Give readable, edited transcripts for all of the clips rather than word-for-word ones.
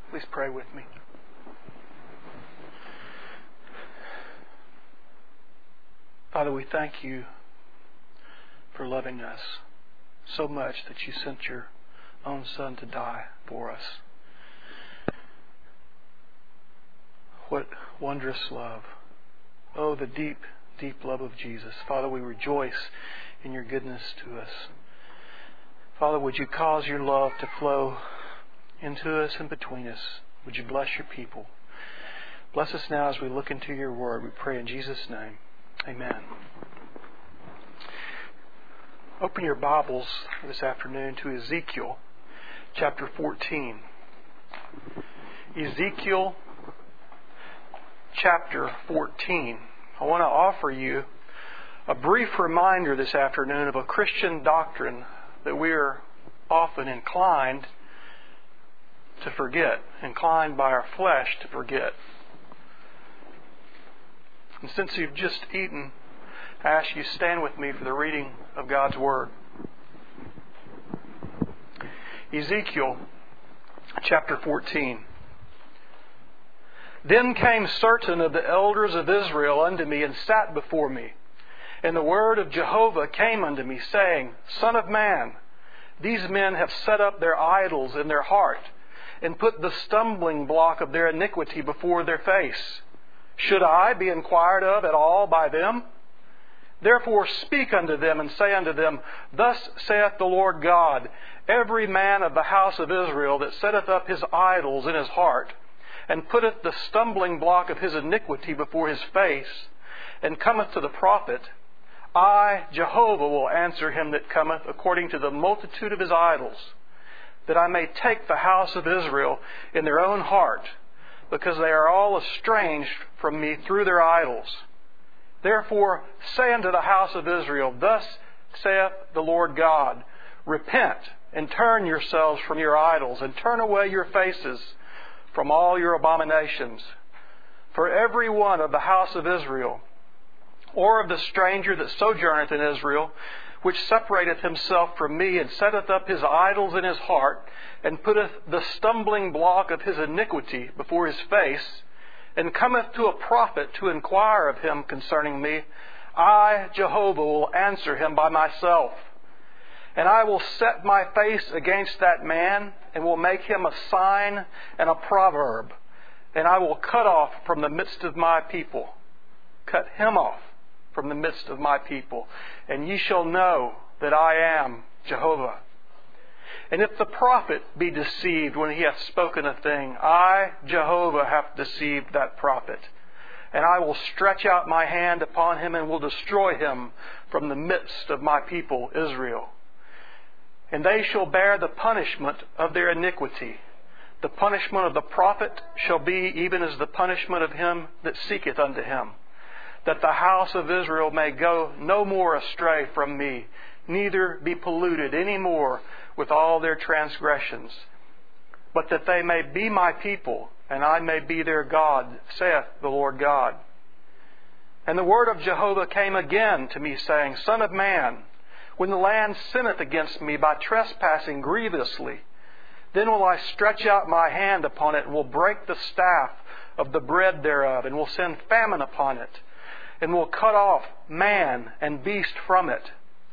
Please pray with me. Father, we thank You for loving us so much that You sent Your own Son to die for us. What wondrous love. Oh, the deep, deep love of Jesus. Father, we rejoice in Your goodness to us. Father, would You cause Your love to flow into us and between us? Would You bless Your people? Bless us now as we look into Your Word. We pray in Jesus' name. Amen. Open your Bibles this afternoon to Ezekiel chapter 14. Ezekiel chapter 14. I want to offer you a brief reminder this afternoon of a Christian doctrine that we are often inclined to forget, inclined by our flesh to forget. And since you've just eaten, I ask you to stand with me for the reading of God's Word. Ezekiel chapter 14. Then came certain of the elders of Israel unto me, and sat before me. And the word of Jehovah came unto me, saying, Son of man, these men have set up their idols in their heart, and put the stumbling block of their iniquity before their face. Should I be inquired of at all by them? Therefore speak unto them, and say unto them, Thus saith the Lord God, Every man of the house of Israel that setteth up his idols in his heart, and putteth the stumbling block of his iniquity before his face, and cometh to the prophet, I, Jehovah, will answer him that cometh according to the multitude of his idols, that I may take the house of Israel in their own heart, because they are all estranged from me through their idols. Therefore say unto the house of Israel, Thus saith the Lord God, Repent, and turn yourselves from your idols, and turn away your faces from all your abominations. For every one of the house of Israel, or of the stranger that sojourneth in Israel, which separateth himself from me, and setteth up his idols in his heart, and putteth the stumbling block of his iniquity before his face, and cometh to a prophet to inquire of him concerning me, I, Jehovah, will answer him by myself. And I will set my face against that man, and will make him a sign and a proverb. And I will cut off from the midst of my people. Cut him off from the midst of my people. And ye shall know that I am Jehovah. And if the prophet be deceived when he hath spoken a thing, I, Jehovah, have deceived that prophet. And I will stretch out my hand upon him, and will destroy him from the midst of my people Israel. And they shall bear the punishment of their iniquity. The punishment of the prophet shall be even as the punishment of him that seeketh unto him, that the house of Israel may go no more astray from me, neither be polluted any more with all their transgressions, but that they may be my people, and I may be their God, saith the Lord God. And the word of Jehovah came again to me, saying, Son of man, when the land sinneth against me by trespassing grievously, then will I stretch out my hand upon it, and will break the staff of the bread thereof, and will send famine upon it, and will cut off man and beast from it.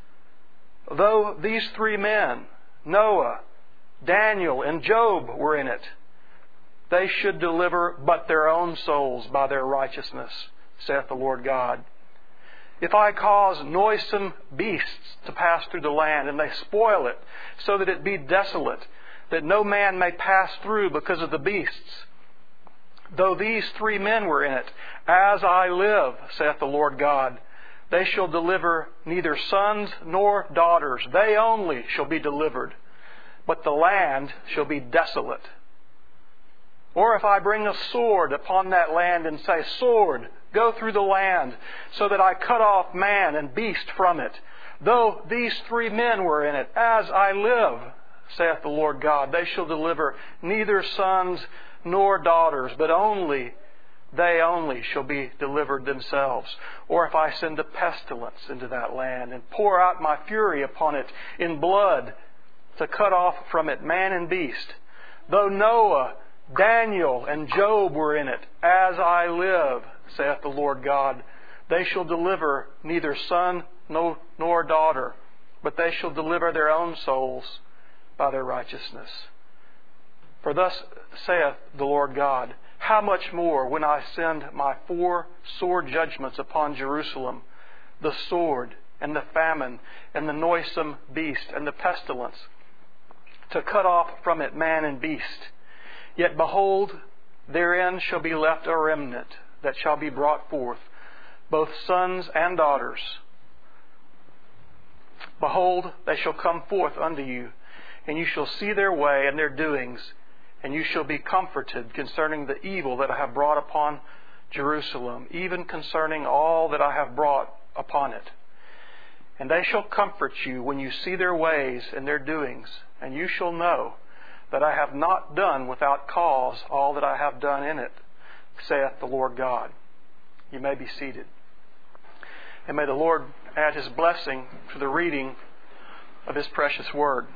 Though these three men, Noah, Daniel, and Job, were in it, they should deliver but their own souls by their righteousness, saith the Lord God. If I cause noisome beasts to pass through the land, and they spoil it, so that it be desolate, that no man may pass through because of the beasts, though these three men were in it, as I live, saith the Lord God, they shall deliver neither sons nor daughters. They only shall be delivered, but the land shall be desolate. Or if I bring a sword upon that land, and say, Sword, go through the land, so that I cut off man and beast from it, though these three men were in it, as I live, saith the Lord God, they shall deliver neither sons nor daughters, but they only shall be delivered themselves. Or if I send a pestilence into that land, and pour out my fury upon it in blood, to cut off from it man and beast, though Noah Daniel and Job were in it. As I live, saith the Lord God, they shall deliver neither son nor daughter, but they shall deliver their own souls by their righteousness. For thus saith the Lord God, how much more when I send my 4 sore judgments upon Jerusalem, the sword and the famine and the noisome beast and the pestilence, to cut off from it man and beast. Yet behold, therein shall be left a remnant that shall be brought forth, both sons and daughters. Behold, they shall come forth unto you, and you shall see their way and their doings, and you shall be comforted concerning the evil that I have brought upon Jerusalem, even concerning all that I have brought upon it. And they shall comfort you when you see their ways and their doings, and you shall know that I have not done without cause all that I have done in it, saith the Lord God. You may be seated. And may the Lord add His blessing to the reading of His precious Word.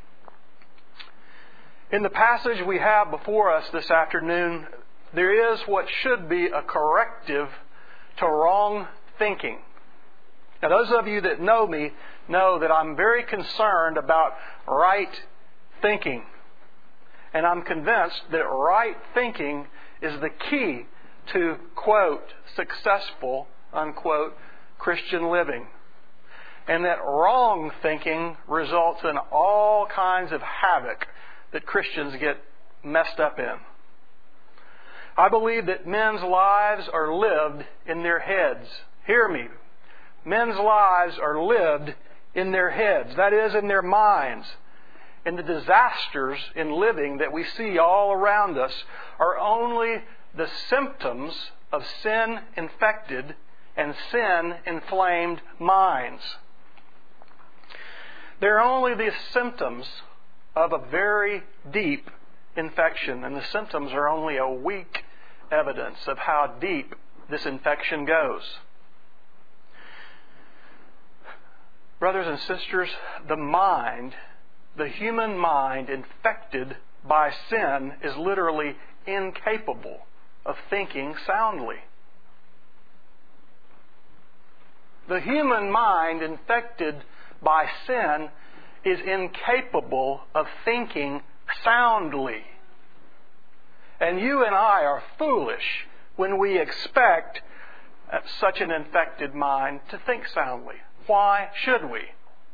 In the passage we have before us this afternoon, there is what should be a corrective to wrong thinking. Now, those of you that know me know that I'm very concerned about right thinking. And I'm convinced that right thinking is the key to, quote, successful, unquote, Christian living. And that wrong thinking results in all kinds of havoc that Christians get messed up in. I believe that men's lives are lived in their heads. Hear me. Men's lives are lived in their heads. That is, in their minds. And the disasters in living that we see all around us are only the symptoms of sin-infected and sin-inflamed minds. They're only the symptoms of a very deep infection, and the symptoms are only a weak evidence of how deep this infection goes. Brothers and sisters, the human mind infected by sin is literally incapable of thinking soundly. The human mind infected by sin is incapable of thinking soundly. And you and I are foolish when we expect such an infected mind to think soundly. Why should we?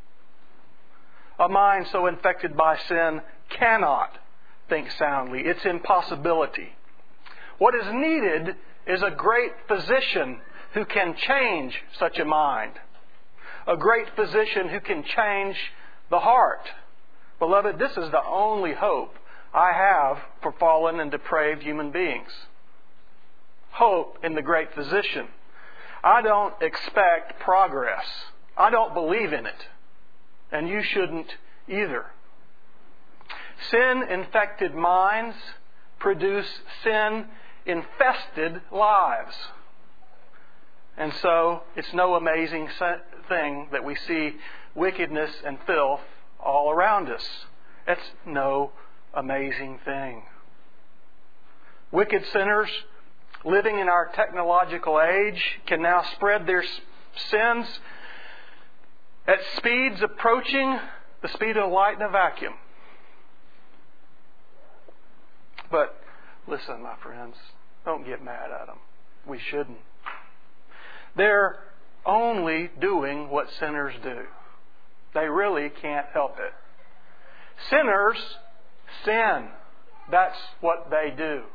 A mind so infected by sin cannot think soundly. It's impossibility. What is needed is a great physician who can change such a mind. A great physician who can change the heart. Beloved, this is the only hope I have for fallen and depraved human beings. Hope in the great physician. I don't expect progress. I don't believe in it. And you shouldn't either. Sin-infected minds produce sin-infested lives. And so, it's no amazing thing that we see wickedness and filth all around us. It's no amazing thing. Wicked sinners living in our technological age can now spread their sins at speeds approaching the speed of light in a vacuum. But listen, my friends, don't get mad at them. We shouldn't. They're only doing what sinners do. They really can't help it. Sinners sin. That's what they do.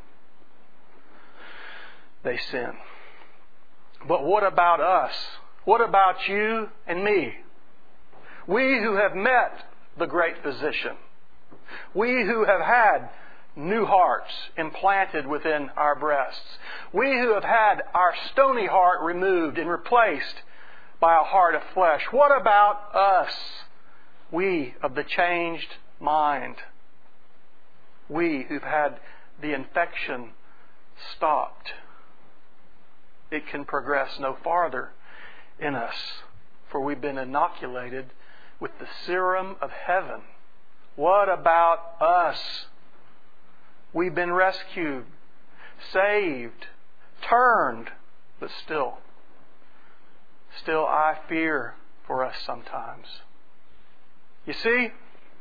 They sin. But what about us? What about you and me? We who have met the great physician. We who have had new hearts implanted within our breasts. We who have had our stony heart removed and replaced by a heart of flesh. What about us? We of the changed mind. We who've had the infection stopped. It can progress no farther in us, for we've been inoculated with the serum of heaven. What about us? We've been rescued, saved, turned, but still I fear for us sometimes. You see,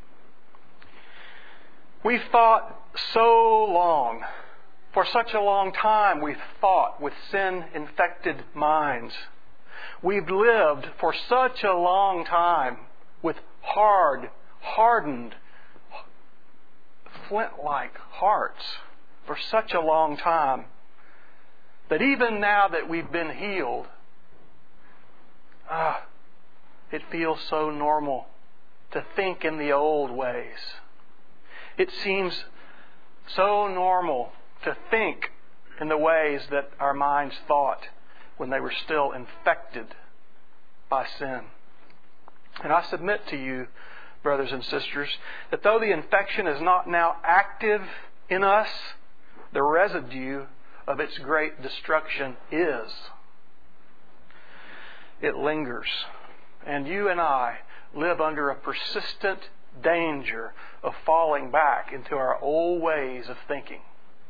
we've thought so long, for such a long time we've thought with sin-infected minds. We've lived for such a long time with hardened, flint-like hearts for such a long time that even now that we've been healed, it feels so normal to think in the old ways. It seems so normal to think in the ways that our minds thought when they were still infected by sin. And I submit to you, brothers and sisters, that though the infection is not now active in us, the residue of its great destruction is. It lingers. And you and I live under a persistent danger of falling back into our old ways of thinking.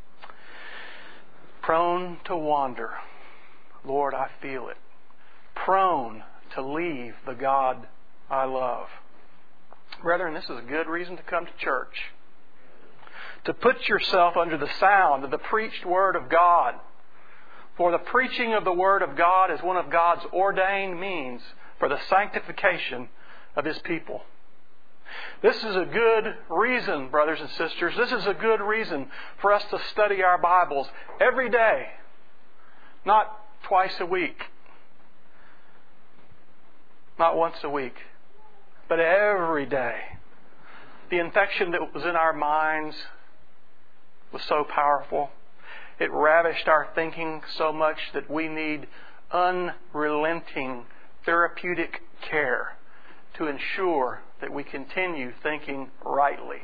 Prone to wander. Lord, I feel it. Prone to leave the God I love. Brethren, this is a good reason to come to church. To put yourself under the sound of the preached Word of God. For the preaching of the Word of God is one of God's ordained means for the sanctification of His people. This is a good reason, brothers and sisters, this is a good reason for us to study our Bibles every day. Not twice a week. Not once a week. But every day. The infection that was in our minds was so powerful. It ravished our thinking so much that we need unrelenting therapeutic care to ensure that we continue thinking rightly.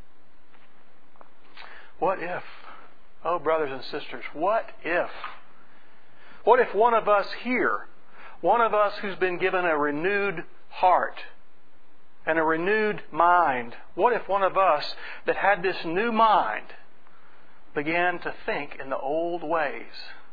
What if, oh brothers and sisters, what if? What if one of us here, one of us who's been given a renewed heart and a renewed mind, what if one of us that had this new mind began to think in the old ways?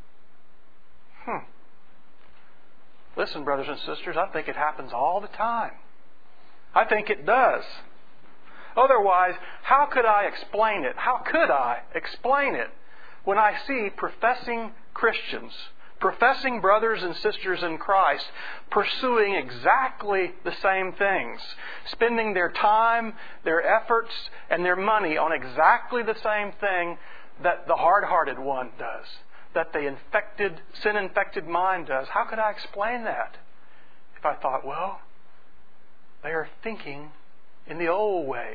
Listen, brothers and sisters, I think it happens all the time. I think it does. Otherwise, how could I explain it? How could I explain it when I see professing Christians, professing brothers and sisters in Christ, pursuing exactly the same things, spending their time, their efforts, and their money on exactly the same thing that the hard-hearted one does, that the sin-infected mind does? How could I explain that if I thought, well, they are thinking in the old ways?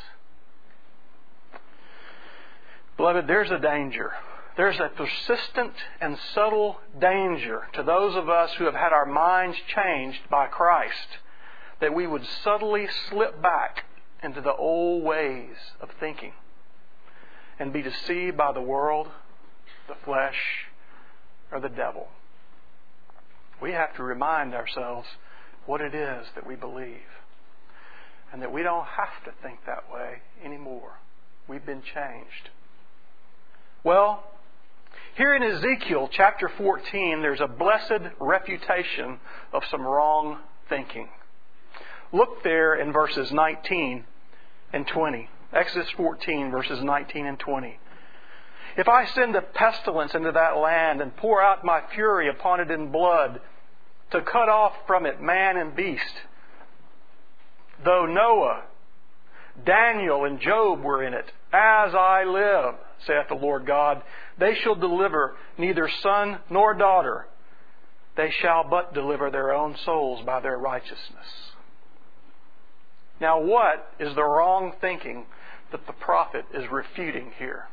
Beloved, there's a danger. There's a persistent and subtle danger to those of us who have had our minds changed by Christ, that we would subtly slip back into the old ways of thinking and be deceived by the world, the flesh, or the devil. We have to remind ourselves what it is that we believe, and that we don't have to think that way anymore. We've been changed. Well, here in Ezekiel chapter 14, there's a blessed refutation of some wrong thinking. Look there in verses 19 and 20. Exodus 14, verses 19 and 20. If I send a pestilence into that land and pour out my fury upon it in blood, to cut off from it man and beast, though Noah, Daniel, and Job were in it, as I live, saith the Lord God, they shall deliver neither son nor daughter. They shall but deliver their own souls by their righteousness. Now, what is the wrong thinking that the prophet is refuting here?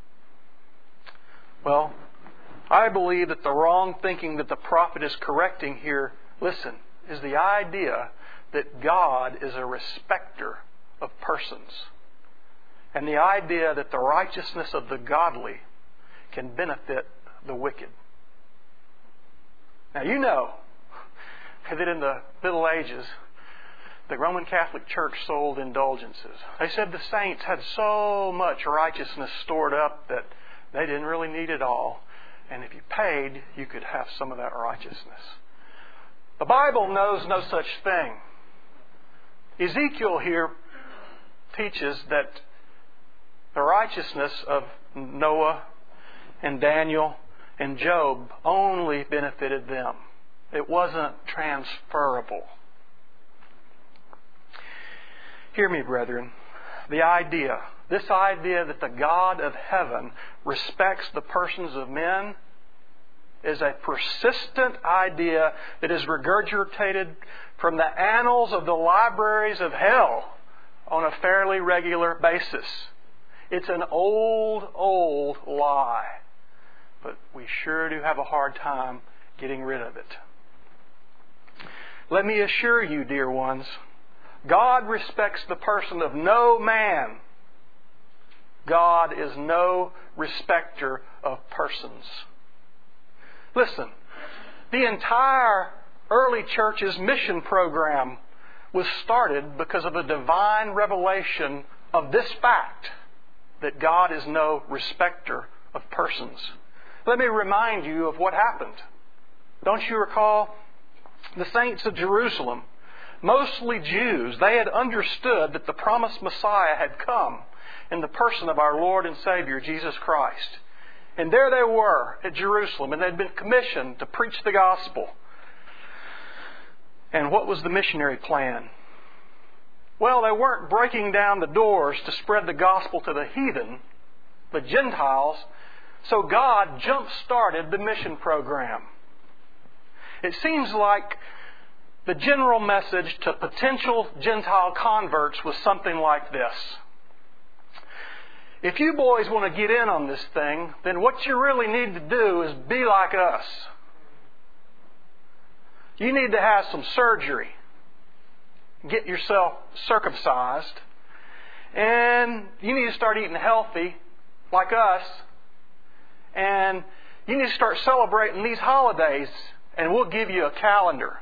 Well, I believe that the wrong thinking that the prophet is correcting here, listen, is the idea that God is a respecter of persons, and the idea that the righteousness of the godly can benefit the wicked. Now, you know that in the Middle Ages, the Roman Catholic Church sold indulgences. They said the saints had so much righteousness stored up that they didn't really need it all. And if you paid, you could have some of that righteousness. The Bible knows no such thing. Ezekiel here teaches that the righteousness of Noah and Daniel and Job only benefited them. It wasn't transferable. Hear me, brethren. This idea that the God of heaven respects the persons of men is a persistent idea that is regurgitated from the annals of the libraries of hell on a fairly regular basis. It's an old lie. But we sure do have a hard time getting rid of it. Let me assure you, dear ones, God respects the person of no man. God is no respecter of persons. Listen, the entire early church's mission program was started because of a divine revelation of this fact, that God is no respecter of persons. Let me remind you of what happened. Don't you recall? The saints of Jerusalem, mostly Jews, they had understood that the promised Messiah had come in the person of our Lord and Savior, Jesus Christ. And there they were at Jerusalem, and they'd been commissioned to preach the gospel. And what was the missionary plan? Well, they weren't breaking down the doors to spread the gospel to the heathen, the Gentiles, so God jump-started the mission program. It seems like the general message to potential Gentile converts was something like this. If you boys want to get in on this thing, then what you really need to do is be like us. You need to have some surgery. Get yourself circumcised. And you need to start eating healthy, like us. And you need to start celebrating these holidays, and we'll give you a calendar.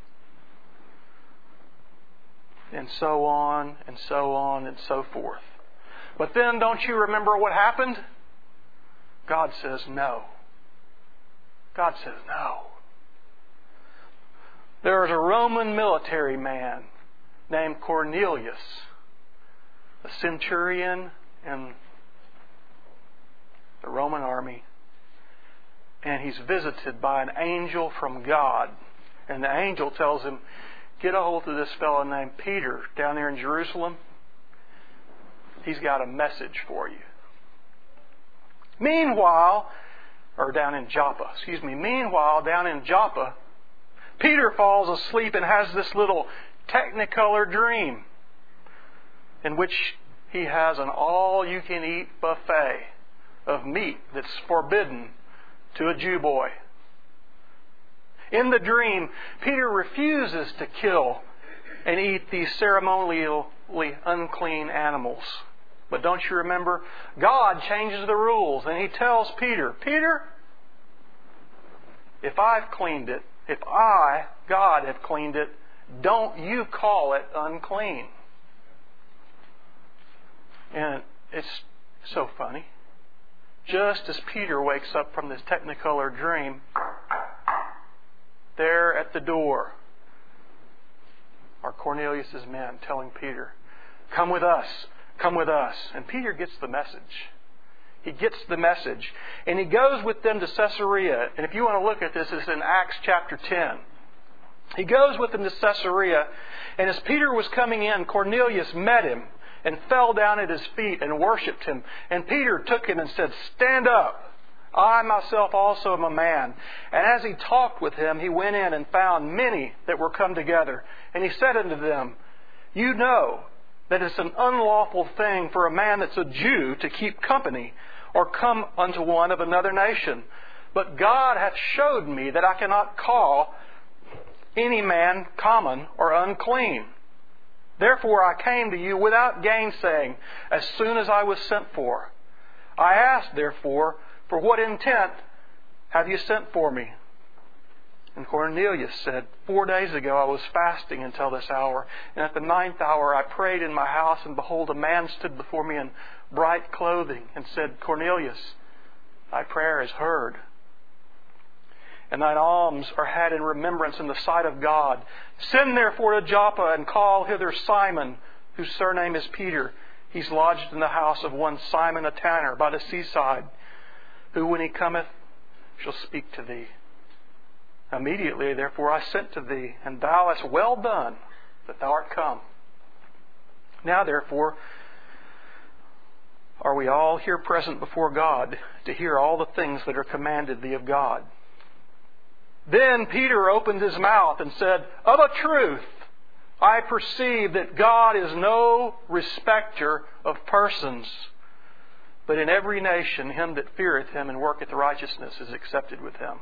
And so on, and so on, and so forth. But then, don't you remember what happened? God says no. God says no. There was a Roman military man named Cornelius, a centurion in the Roman army. And he's visited by an angel from God. And the angel tells him, get a hold of this fellow named Peter down there in Jerusalem. He's got a message for you. Meanwhile, down in Joppa, Peter falls asleep and has this little technicolor dream in which he has an all-you-can-eat buffet of meat that's forbidden to a Jew boy. In the dream, Peter refuses to kill and eat these ceremonially unclean animals. But don't you remember? God changes the rules and He tells Peter, Peter, if I've cleaned it, if I, God, have cleaned it, don't you call it unclean. And it's so funny. Just as Peter wakes up from this technicolor dream, there at the door are Cornelius' men telling Peter, come with us, come with us. And Peter gets the message. He gets the message. And he goes with them to Caesarea. And if you want to look at this, it's in Acts chapter 10. He goes with them to Caesarea. And as Peter was coming in, Cornelius met him and fell down at his feet and worshipped him. And Peter took him and said, stand up. I myself also am a man. And as he talked with him, he went in and found many that were come together. And he said unto them, you know that it's an unlawful thing for a man that's a Jew to keep company or come unto one of another nation. But God hath showed me that I cannot call any man common or unclean. Therefore I came to you without gainsaying, as soon as I was sent for. I asked, therefore, for what intent have you sent for me? And Cornelius said, 4 days ago I was fasting until this hour, and at the 9th hour I prayed in my house, and behold, a man stood before me in bright clothing, and said, Cornelius, thy prayer is heard, and thine alms are had in remembrance in the sight of God. Send therefore to Joppa, and call hither Simon, whose surname is Peter. He's lodged in the house of one Simon a tanner by the seaside, who when he cometh shall speak to thee. Immediately, therefore, I sent to thee, and thou hast well done that thou art come. Now, therefore, are we all here present before God to hear all the things that are commanded thee of God. Then Peter opened his mouth and said, Of a truth, I perceive that God is no respecter of persons, but in every nation him that feareth him and worketh righteousness is accepted with him.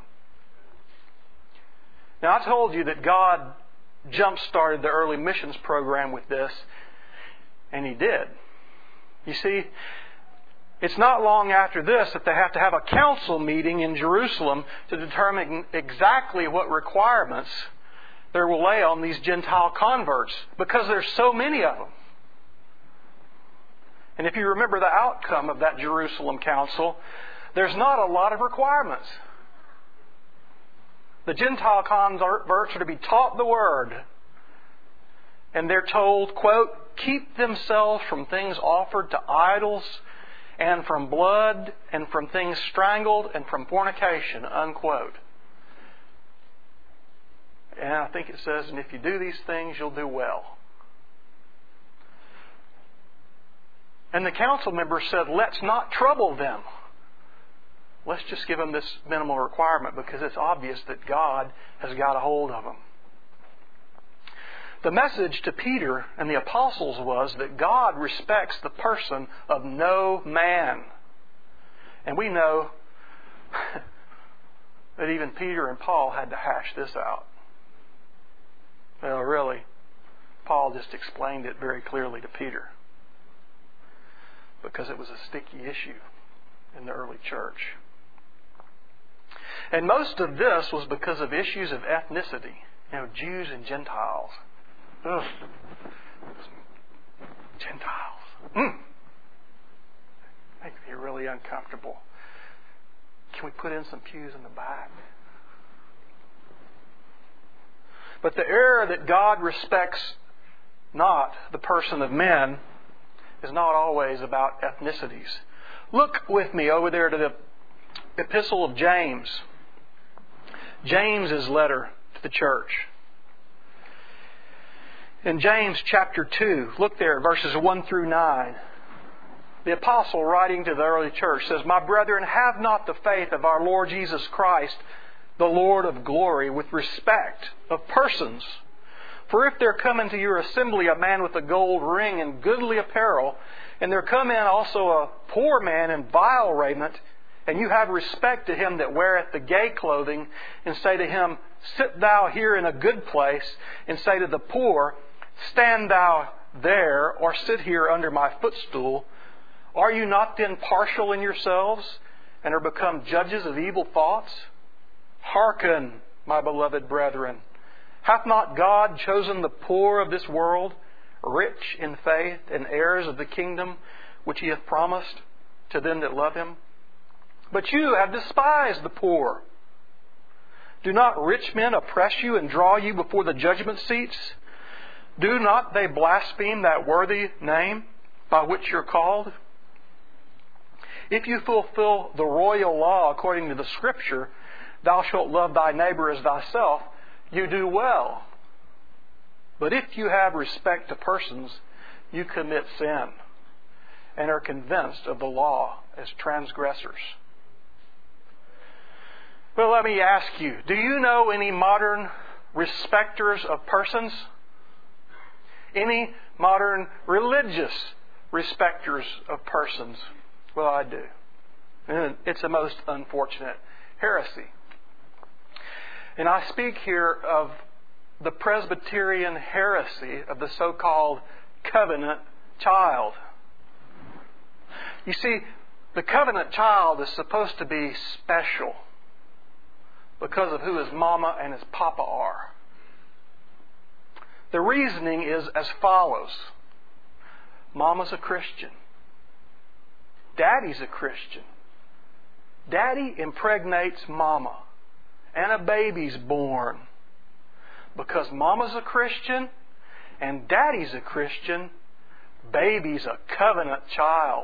Now, I told you that God jump-started the early missions program with this, and He did. You see, it's not long after this that they have to have a council meeting in Jerusalem to determine exactly what requirements there will lay on these Gentile converts, because there's so many of them. And if you remember the outcome of that Jerusalem council, there's not a lot of requirements. The Gentile converts are to be taught the Word. And they're told, quote, keep themselves from things offered to idols, and from blood, and from things strangled, and from fornication, unquote. And I think it says, and if you do these things, you'll do well. And the council members said, let's not trouble them. Let's just give them this minimal requirement, because it's obvious that God has got a hold of them. The message to Peter and the apostles was that God respects the person of no man. And we know that even Peter and Paul had to hash this out. Well, really, Paul just explained it very clearly to Peter, because it was a sticky issue in the early church. And most of this was because of issues of ethnicity. Jews and Gentiles. Ugh. Gentiles. Makes me really uncomfortable. Can we put in some pews in the back? But the error that God respects not the person of men is not always about ethnicities. Look with me over there to the Epistle of James. James's letter to the church. In James chapter 2, look there, verses 1 through 9. The apostle writing to the early church says, My brethren, have not the faith of our Lord Jesus Christ, the Lord of glory, with respect of persons. For if there come into your assembly a man with a gold ring and goodly apparel, and there come in also a poor man in vile raiment, and you have respect to him that weareth the gay clothing, and say to him, Sit thou here in a good place, and say to the poor, Stand thou there, or sit here under my footstool, are you not then partial in yourselves, and are become judges of evil thoughts? Hearken, my beloved brethren. Hath not God chosen the poor of this world, rich in faith, and heirs of the kingdom which He hath promised to them that love Him? But you have despised the poor. Do not rich men oppress you and draw you before the judgment seats? Do not they blaspheme that worthy name by which you're called? If you fulfill the royal law according to the Scripture, thou shalt love thy neighbor as thyself, you do well. But if you have respect to persons, you commit sin and are convinced of the law as transgressors. Well, let me ask you, do you know any modern respecters of persons? Any modern religious respecters of persons? Well, I do. And it's a most unfortunate heresy. And I speak here of the Presbyterian heresy of the so-called covenant child. You see, the covenant child is supposed to be special. because of who his mama and his papa are. The reasoning is as follows. Mama's a Christian. Daddy's a Christian. Daddy impregnates mama, and a baby's born. Because mama's a Christian and daddy's a Christian, baby's a covenant child.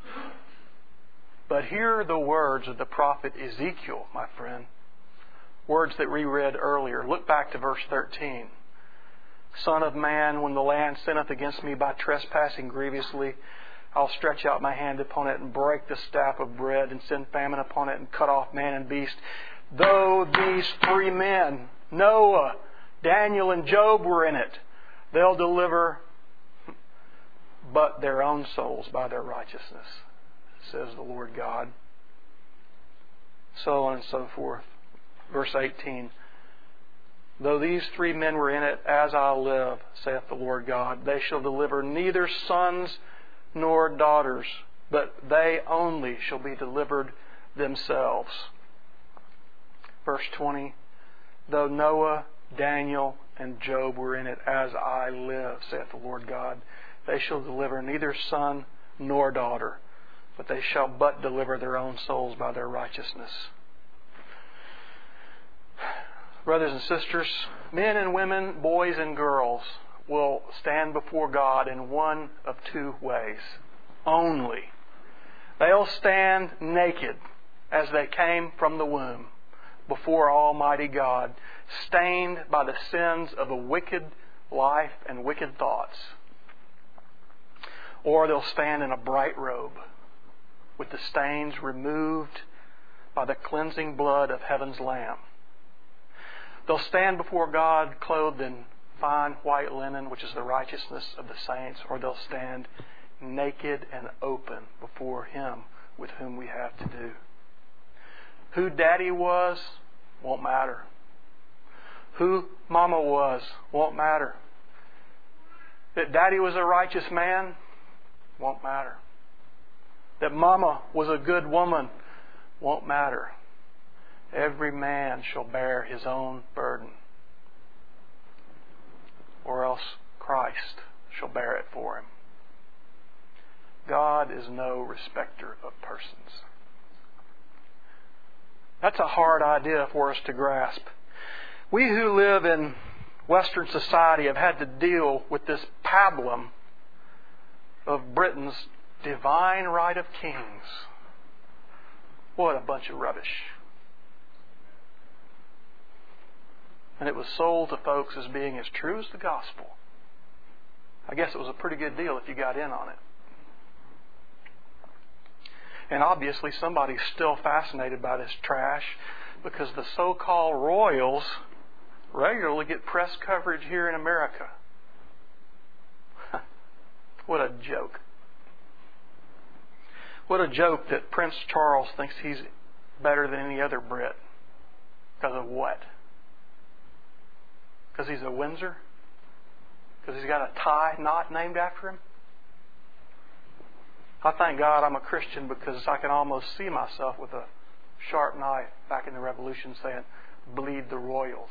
But here are the words of the prophet Ezekiel, my friend. Words that we read earlier. Look back to verse 13. Son of man, when the land sinneth against me by trespassing grievously, I'll stretch out my hand upon it and break the staff of bread and send famine upon it and cut off man and beast. Though these three men, Noah, Daniel, and Job were in it, they'll deliver but their own souls by their righteousness, says the Lord God. So on and so forth. Verse 18. Though these three men were in it, as I live, saith the Lord God, they shall deliver neither sons nor daughters, but they only shall be delivered themselves. Verse 20. Though Noah, Daniel, and Job were in it, as I live, saith the Lord God, they shall deliver neither son nor daughter, but they shall but deliver their own souls by their righteousness. Brothers and sisters, men and women, boys and girls will stand before God in one of two ways only. They'll stand naked as they came from the womb before Almighty God, stained by the sins of a wicked life and wicked thoughts. Or they'll stand in a bright robe with the stains removed by the cleansing blood of heaven's Lamb. They'll stand before God clothed in fine white linen, which is the righteousness of the saints, or they'll stand naked and open before Him with whom we have to do. Who Daddy was won't matter. Who Mama was won't matter. That Daddy was a righteous man won't matter. That Mama was a good woman won't matter. Every man shall bear his own burden, or else Christ shall bear it for him. God is no respecter of persons. That's a hard idea for us to grasp. We who live in Western society have had to deal with this pablum of Britain's divine right of kings. What a bunch of rubbish. And it was sold to folks as being as true as the gospel. I guess it was a pretty good deal if you got in on it. And obviously somebody's still fascinated by this trash because the so-called royals regularly get press coverage here in America. What a joke. What a joke that Prince Charles thinks he's better than any other Brit. Because of what? Because he's a Windsor? Because he's got a tie knot named after him? I thank God I'm a Christian because I can almost see myself with a sharp knife back in the Revolution saying, bleed the royals.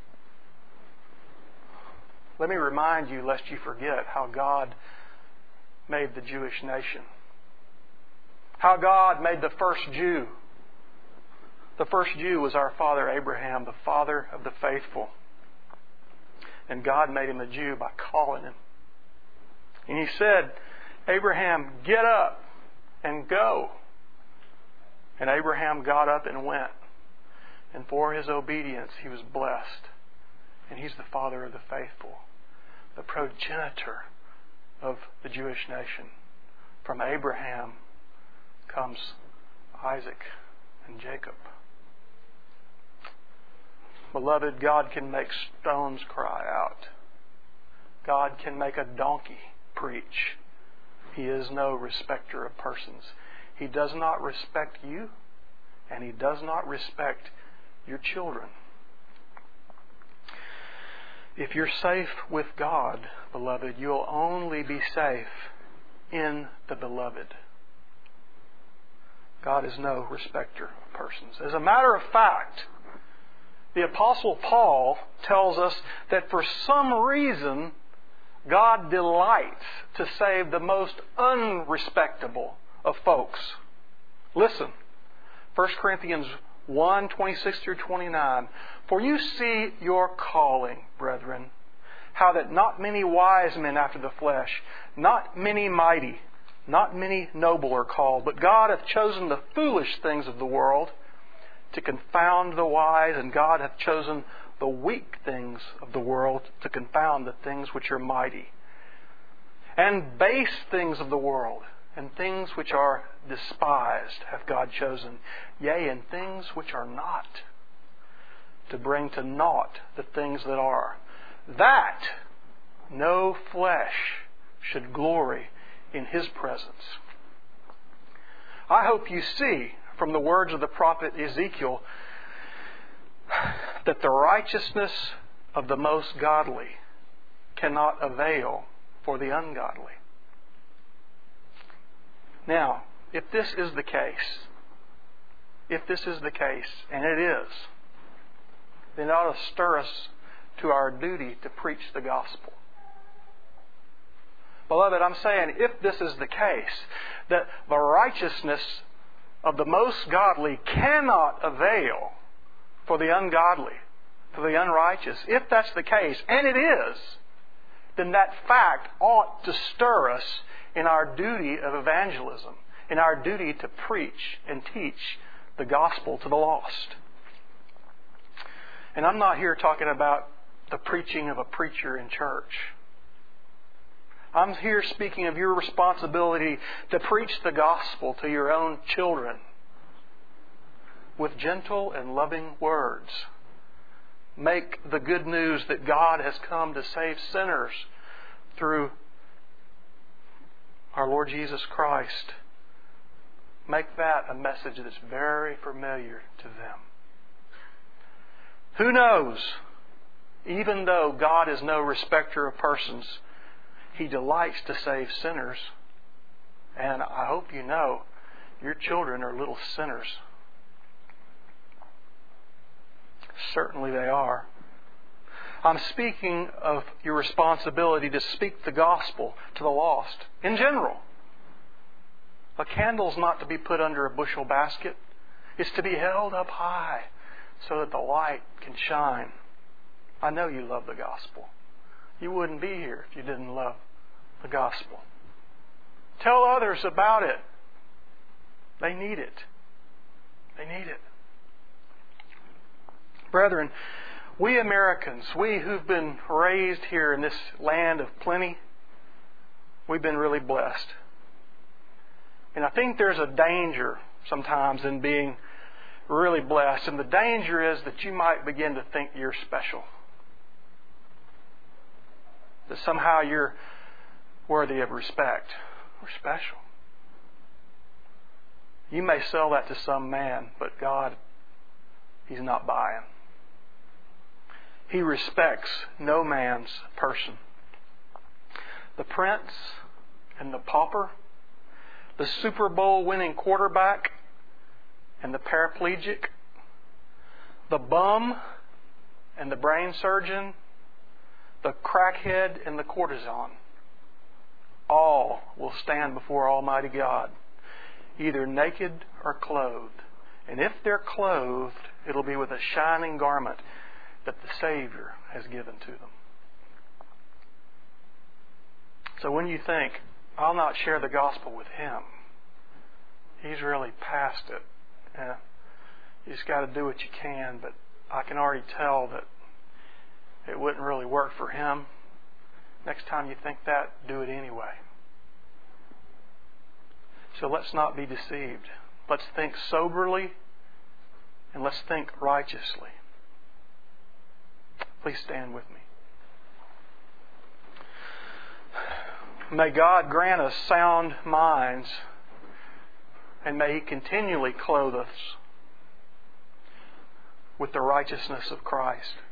Let me remind you, lest you forget, how God made the Jewish nation. How God made the first Jew. The first Jew was our father Abraham, the father of the faithful. And God made him a Jew by calling him. And He said, Abraham, get up and go. And Abraham got up and went. And for his obedience he was blessed. And he's the father of the faithful, the progenitor of the Jewish nation. From Abraham comes Isaac and Jacob. Beloved, God can make stones cry out. God can make a donkey preach. He is no respecter of persons. He does not respect you, and He does not respect your children. If you're safe with God, beloved, you'll only be safe in the beloved. God is no respecter of persons. As a matter of fact, The Apostle Paul tells us that for some reason, God delights to save the most unrespectable of folks. Listen, 1 Corinthians 1, 26 through 29. For you see your calling, brethren, how that not many wise men after the flesh, not many mighty, not many noble are called, but God hath chosen the foolish things of the world to confound the wise, and God hath chosen the weak things of the world to confound the things which are mighty. And base things of the world, and things which are despised hath God chosen, yea, and things which are not, to bring to naught the things that are, that no flesh should glory in His presence. I hope you see from the words of the prophet Ezekiel that the righteousness of the most godly cannot avail for the ungodly. Now, if this is the case, and it is, then it ought to stir us to our duty to preach the gospel. Beloved, I'm saying if this is the case, that the righteousness of the most godly cannot avail for the ungodly, for the unrighteous, if that's the case, and it is, then that fact ought to stir us in our duty of evangelism, in our duty to preach and teach the gospel to the lost. And I'm not here talking about the preaching of a preacher in church. I'm here speaking of your responsibility to preach the gospel to your own children with gentle and loving words. Make the good news that God has come to save sinners through our Lord Jesus Christ. Make that a message that's very familiar to them. Who knows? Even though God is no respecter of persons, He delights to save sinners. And I hope you know your children are little sinners. Certainly they are. I'm speaking of your responsibility to speak the gospel to the lost in general. A candle's not to be put under a bushel basket. It's to be held up high so that the light can shine. I know you love the gospel. You wouldn't be here if you didn't love the gospel. Tell others about it. They need it. They need it. Brethren, we Americans, we who've been raised here in this land of plenty, we've been really blessed. And I think there's a danger sometimes in being really blessed. And the danger is that you might begin to think you're special. That somehow you're worthy of respect. We're special. You may sell that to some man, but God, He's not buying. He respects no man's person. The prince and the pauper, the Super Bowl winning quarterback and the paraplegic, the bum and the brain surgeon, the crackhead and the courtesan, all will stand before Almighty God, either naked or clothed. And if they're clothed, it'll be with a shining garment that the Savior has given to them. So when you think, I'll not share the gospel with him, he's really past it. You just got to do what you can, but I can already tell that it wouldn't really work for him. Next time you think that, do it anyway. So let's not be deceived. Let's think soberly and let's think righteously. Please stand with me. May God grant us sound minds, and may He continually clothe us with the righteousness of Christ.